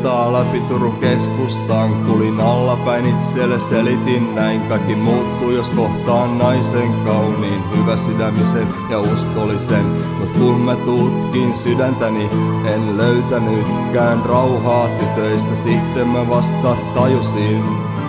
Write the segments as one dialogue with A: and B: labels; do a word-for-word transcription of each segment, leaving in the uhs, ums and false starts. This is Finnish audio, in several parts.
A: kertaa läpi Turun keskustaan. Kulin allapäin itselle selitin näin. Kaikki muuttuu jos kohtaan naisen kauniin, hyvä sydämisen ja uskollisen. Mut kun mä tutkin sydäntäni, en löytänytkään rauhaa tytöistä. Sitten mä vasta tajusin: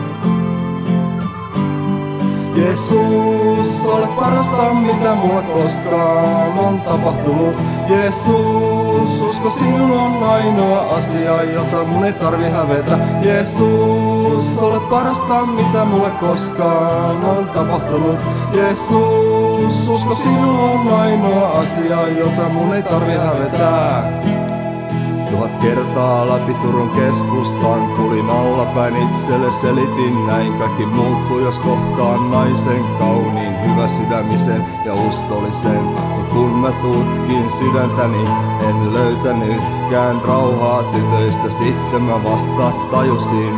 A: Jeesus, ole parasta mitä mulle koskaan on tapahtunut. Jeesus, usko sinun on ainoa asia, jota mun ei tarvi hävetä. Jeesus, ole parasta mitä mulle koskaan on tapahtunut. Jeesus, usko sinun on ainoa asia, jota mun ei tarvi hävetä. Tuhat kertaa läpi Turun keskustaan. Kulin allapäin itselle selitin näin. Kaikki muuttuu jos kohtaan naisen kauniin, hyvä sydämisen ja uskollisen. Mut kun mä tutkin sydäntäni, en löytänytkään rauhaa tytöistä. Sitten mä vasta tajusin: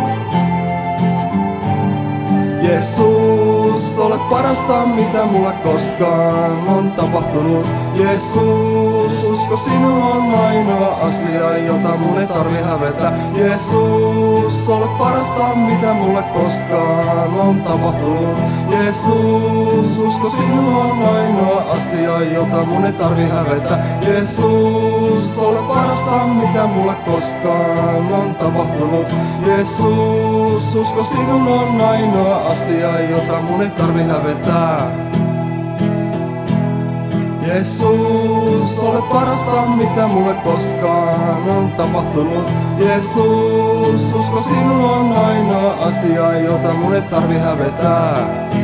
A: Jeesus, ole parasta mitä mulle koskaan on tapahtunut. Jeesus, usko sinun on ainoa asia, jota mun ei tarvi hävetä. Jeesus, ole parasta mitä mulle koskaan on tapahtunut. Jeesus, usko sinun on ainoa asia, jota mun ei tarvi hävetä. Jeesus, ole parasta mitä mulle koskaan on tapahtunut. Jeesus, usko sinun on ainoa asia, jota mun ei tarvi hävetä. Jeesus, ole parasta mitä mulle koskaan on tapahtunut. Jeesus, usko sinun on ainoa asia, jota mun ei tarvi hävetä.